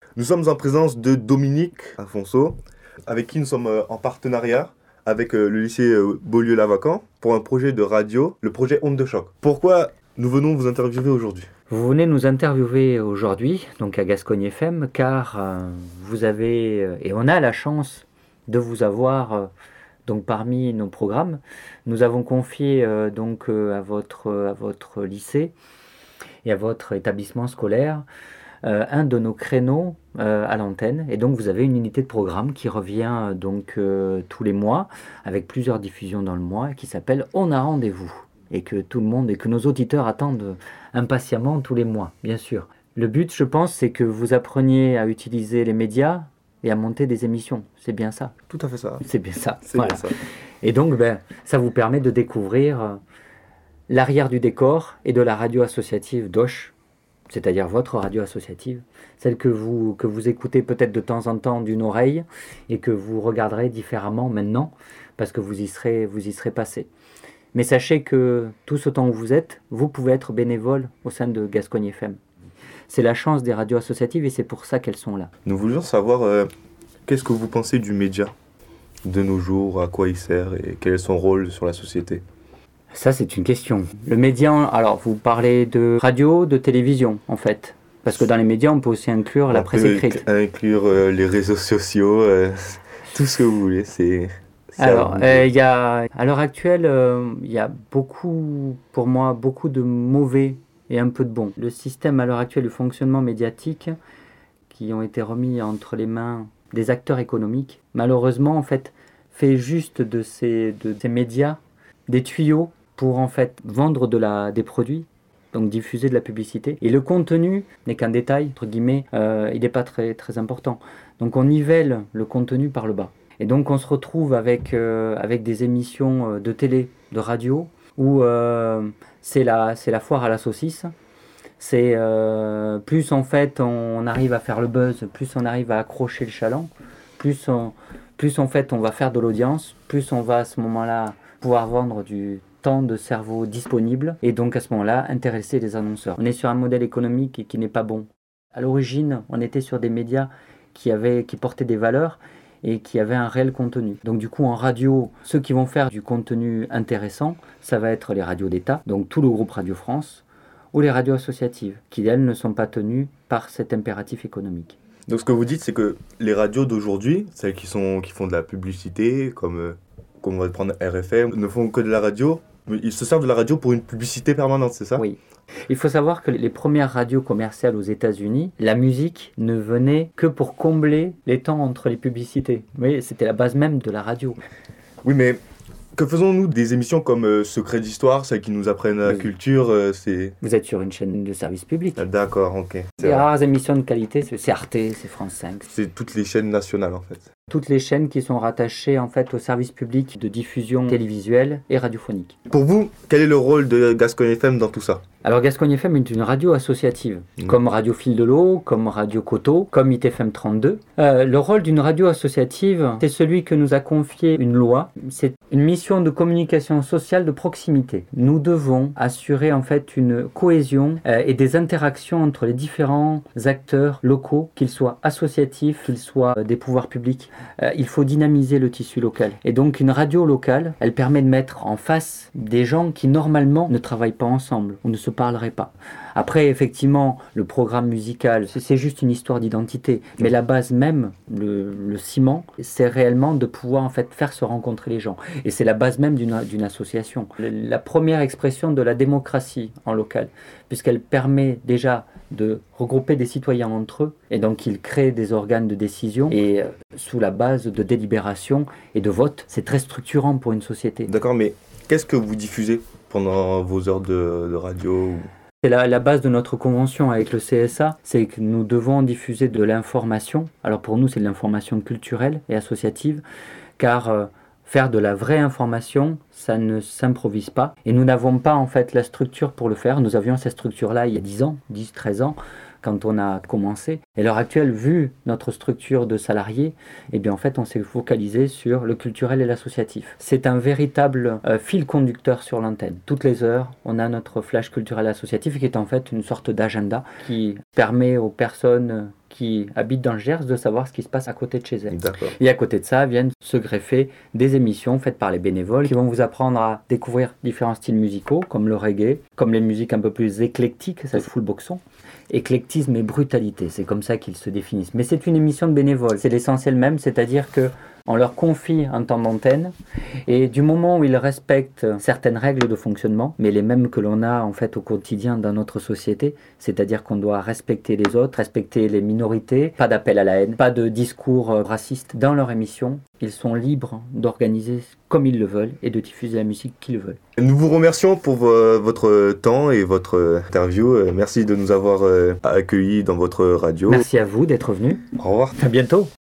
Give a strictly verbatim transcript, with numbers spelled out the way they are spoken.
Nous sommes en présence de Dominique Afonso, avec qui nous sommes euh, en partenariat avec euh, le lycée euh, Beaulieu-Lavacan pour un projet de radio, le projet Onde de choc. Pourquoi nous venons vous interviewer aujourd'hui ? Vous venez nous interviewer aujourd'hui, donc à Gascogne F M, car euh, vous avez, euh, et on a la chance de vous avoir euh, donc parmi nos programmes. Nous avons confié euh, donc euh, à votre à votre lycée et à votre établissement scolaire euh, un de nos créneaux euh, à l'antenne, et donc vous avez une unité de programme qui revient euh, donc euh, tous les mois avec plusieurs diffusions dans le mois, qui s'appelle On a rendez-vous, et que tout le monde et que nos auditeurs attendent impatiemment tous les mois, bien sûr. Le but, je pense, c'est que vous appreniez à utiliser les médias et à monter des émissions. C'est bien ça. Tout à fait ça. C'est bien ça. C'est Voilà. bien ça. Et donc, ben, ça vous permet de découvrir euh, l'arrière du décor et de la radio associative d'Auch, c'est-à-dire votre radio associative, celle que vous, que vous écoutez peut-être de temps en temps d'une oreille et que vous regarderez différemment maintenant parce que vous y serez, vous y serez passé. Mais sachez que tout autant que vous êtes, vous pouvez être bénévole au sein de Gascogne F M. C'est la chance des radios associatives et c'est pour ça qu'elles sont là. Nous voulions savoir euh, qu'est-ce que vous pensez du média de nos jours, à quoi il sert et quel est son rôle sur la société. Ça, c'est une question. Le média, alors vous parlez de radio, de télévision en fait. Parce que dans les médias, on peut aussi inclure la On presse peut écrite. inclure euh, les réseaux sociaux, euh, tout ce que vous voulez. C'est, c'est Alors, à vous. euh, il y a, à l'heure actuelle, euh, il y a beaucoup, pour moi, beaucoup de mauvais et un peu de bons. Le système à l'heure actuelle, le fonctionnement médiatique, qui ont été remis entre les mains des acteurs économiques, malheureusement, en fait, fait juste de ces, de ces médias des tuyaux pour, en fait, vendre de la, des produits, donc diffuser de la publicité. Et le contenu n'est qu'un détail, entre guillemets, euh, il n'est pas très, très important. Donc on nivelle le contenu par le bas. Et donc on se retrouve avec, euh, avec des émissions de télé, de radio, où euh, c'est la, c'est la foire à la saucisse. C'est euh, plus en fait on arrive à faire le buzz, plus on arrive à accrocher le chaland, plus, on, plus en fait on va faire de l'audience, plus on va à ce moment-là pouvoir vendre du temps de cerveau disponible et donc à ce moment-là intéresser les annonceurs. On est sur un modèle économique qui n'est pas bon. À l'origine, on était sur des médias qui, avaient, qui portaient des valeurs et qui avaient un réel contenu. Donc du coup en radio, ceux qui vont faire du contenu intéressant, ça va être les radios d'État, donc tout le groupe Radio France, ou les radios associatives, qui elles ne sont pas tenues par cet impératif économique. Donc ce que vous dites, c'est que les radios d'aujourd'hui, celles qui, sont, qui font de la publicité, comme, euh, comme on va prendre R F M, ne font que de la radio, mais ils se servent de la radio pour une publicité permanente, c'est ça ? Oui. Il faut savoir que les premières radios commerciales aux États-Unis, la musique ne venait que pour combler les temps entre les publicités. Oui, c'était la base même de la radio. Oui, mais que faisons-nous des émissions comme euh, Secret d'Histoire, celles qui nous apprennent la Oui. culture euh, c'est... Vous êtes sur une chaîne de service public. Ah, d'accord, ok. C'est, Les vrai. rares émissions de qualité, c'est c'est Arte, c'est France cinq. C'est toutes les chaînes nationales, en fait. Toutes les chaînes qui sont rattachées en fait au service public de diffusion télévisuelle et radiophonique. Pour vous, quel est le rôle de Gascogne F M dans tout ça ? Alors Gascogne F M est une radio associative, Mmh. comme Radio Fil de l'Eau, comme Radio Coteau, comme I T F M trente-deux. Euh, le rôle d'une radio associative, c'est celui que nous a confié une loi. C'est une mission de communication sociale de proximité. Nous devons assurer en fait une cohésion euh, et des interactions entre les différents acteurs locaux, qu'ils soient associatifs, qu'ils soient euh, des pouvoirs publics. Euh, il faut dynamiser le tissu local. Et donc une radio locale, elle permet de mettre en face des gens qui normalement ne travaillent pas ensemble, ou ne se parleraient pas. Après, effectivement, le programme musical, c'est, c'est juste une histoire d'identité. Mais la base même, le, le ciment, c'est réellement de pouvoir en fait faire se rencontrer les gens. Et c'est la base même d'une, d'une association. La première expression de la démocratie en local, puisqu'elle permet déjà de regrouper des citoyens entre eux, et donc ils créent des organes de décision, et euh, sous la base de délibération et de vote, c'est très structurant pour une société. D'accord, mais qu'est-ce que vous diffusez pendant vos heures de, de radio ? C'est la, la base de notre convention avec le C S A, c'est que nous devons diffuser de l'information. Alors pour nous, c'est de l'information culturelle et associative, car euh, faire de la vraie information, ça ne s'improvise pas. Et nous n'avons pas en fait la structure pour le faire. Nous avions cette structure-là il y a dix ans, dix, treize ans, quand on a commencé. Et à l'heure actuelle, vu notre structure de salariés, eh bien en fait, on s'est focalisé sur le culturel et l'associatif. C'est un véritable euh, fil conducteur sur l'antenne. Toutes les heures, on a notre flash culturel associatif qui est en fait une sorte d'agenda qui permet aux personnes qui habitent dans le Gers de savoir ce qui se passe à côté de chez elles. D'accord. Et à côté de ça viennent se greffer des émissions faites par les bénévoles qui vont vous apprendre à découvrir différents styles musicaux comme le reggae, comme les musiques un peu plus éclectiques, ça se fout le boxon. Éclectisme et brutalité, c'est comme ça qu'ils se définissent. Mais c'est une émission de bénévoles, c'est l'essentiel même, c'est-à-dire que on leur confie un temps d'antenne et du moment où ils respectent certaines règles de fonctionnement, mais les mêmes que l'on a en fait au quotidien dans notre société, c'est-à-dire qu'on doit respecter les autres, respecter les minorités, pas d'appel à la haine, pas de discours racistes dans leur émission, ils sont libres d'organiser comme ils le veulent et de diffuser la musique qu'ils veulent. Nous vous remercions pour euh, votre temps et votre interview. Euh, merci de nous avoir euh, accueillis dans votre radio. Merci à vous d'être venus. Au revoir. À bientôt.